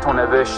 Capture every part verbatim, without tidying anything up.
حقیقتو نوشت.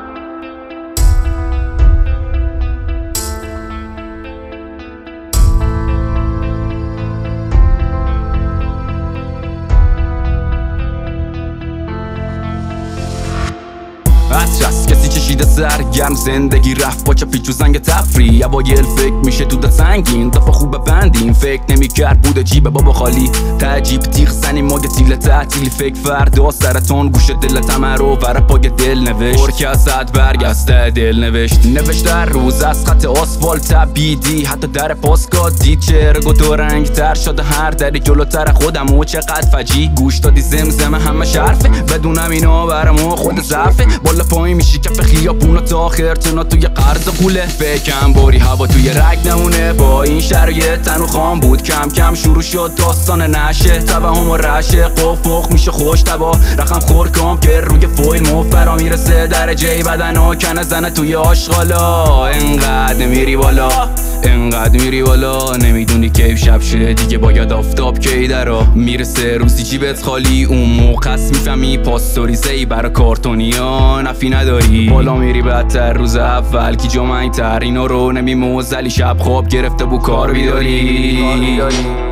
عطرس کسی چشیده سرگرم زندگی رفت با چپی چو زنگ تفری. اوایل فکر میشه تو دا سنگین دفعه خوبه بندیم. فکر نمیکرد بوده جیب بابا خالی تعجیب تیغ زنی ماگه تیل تعطیل. فکر فردا سرطان گوشه دلت همه رو ور پای دل نوشت. برکست برگسته دل نوشت. نوشت در روز از خط آسفالت تبیدی حتی در پاسکا دید چهره و دو رنگ تر شده هر دری جلوتر خودم و چقدر فجی. گوش دادی زمزمه همه شرفه بدونم اینا برامو خود ضعفه. بالا پایین میشی کف خیابونا تا آخر تنا توی قرض قوله. فکرم باری هوا توی رگ نمونه با این شرایط تنو خام بود. کم کم شروع شد داستان نشه توهم و رشه. قفق میشه خوش تبا رقم خور کام که روی فویل مفرا میرسه درجه بدن ها کنه زنه توی آشغالا. انقدر نمیری بالا انقدر میری بالا نمیدونی کیف شب شده دیگه باید آفتاب کی درا میرسه روزی جیبت خالی. اون موقع میفهمی پاستوریزه ای برا کارتونیا نفی نداری. بالا میری بدتر روز اول کی جامعی تر اینا رو نمی موزلی. شب خواب گرفته بو کار بیداری.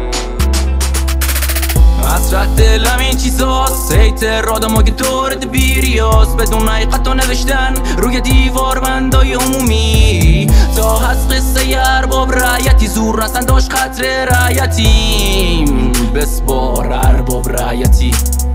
حسرت دلم این چیزاست هیتر رادم اگه دورت بیریاز بدون حقیقتو نوشتن روی دیوار بندای عمومی. تا هست قصه ارباب رعیتی زور رسن داشت خطر رعیتیم. بسپار ارباب رعیتی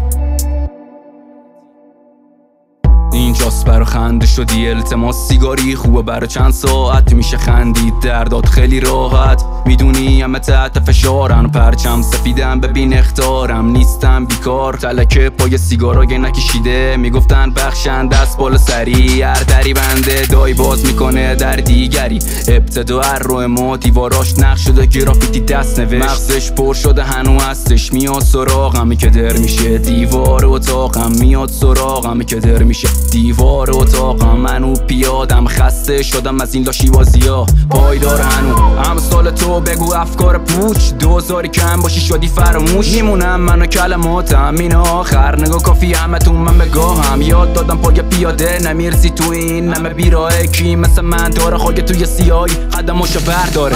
اینجاست برا خنده شدی التماس سیگاری خوبه برا چند ساعت میشه خندید دردات خیلی راحت. میدونی همه تحت فشارن پرچم سفیدم ببین اختارم نیستم بیکار. تلکه پای سیگارای نکشیده میگفتن بخشن دست بالا سری. هر دری بنده دای باز میکنه در دیگری. ابتدا هر رو ما دیواراش نقش شده گرافیتی دست نوشت. مغزش پر شده هنو هستش میاد سراغم که در میشه دیوار اتاقم. میاد سراغم که در میشه دیوار اتاقم. منو پیادم خسته شدم از این لاشی بازیا پایدار هنو. امثال تو بگو افکار پوچ دوزاری کم باشی شدی فراموش. میمونم منو کلماتم این آخر نگاه کافی همه تو من بگاهم. یاد دادم پای پیاده نمیرسی تو این همه بیراه کی مثل من داره خاگه توی سیایی قدماشو برداره.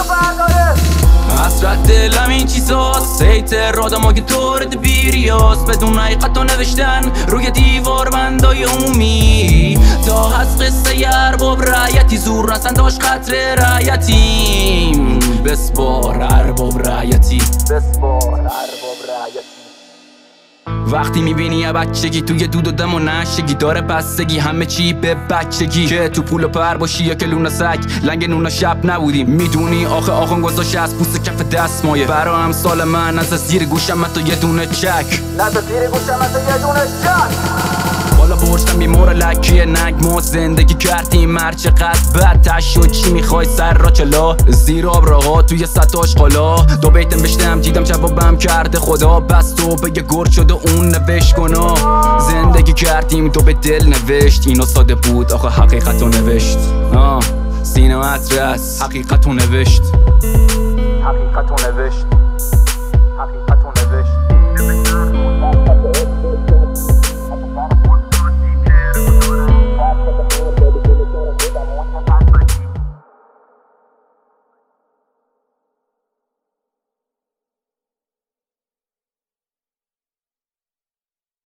حسرت دلم این چیزاست هیتر رادم اگه دورت بیریاز بدون حقیقتو نوشتن روی دیوار بندای عمومی. تا هست قصه ارباب رعیتی زور رسن داشت خطر رعیتیم. بسپار ارباب رعیتی بسپار ارباب رعیتی. وقتی میبینی یه بچگی توی دود و دم و نشگی داره بستگی همه چی به بچگی. که تو پول و پر باشی یا که لونه سگ لنگ نونا شب نبودیم. میدونی آخه آخون گذاشت از پوست کف دست مایه. برا هم سال من از زیر گوشم تو یه دونه چک نه تا زیر گوشم تو یه دونه چک. بالا برشتم بیمار لکیه نگ ما زندگی کردیم مرچه قد بد تش و چی میخوای سر را چلا. زیر آب راها توی ستاش قالا دو بیتم بشتم دیدم جوابم کرده خدا. بس تو بگه گرد شده اون نوشت کنا. زندگی کردیم تو به دل نوشت اینا ساده بود آخه حقیقتو نوشت. آه سینه عطرس حقیقتو نوشت حقیقتو نوشت.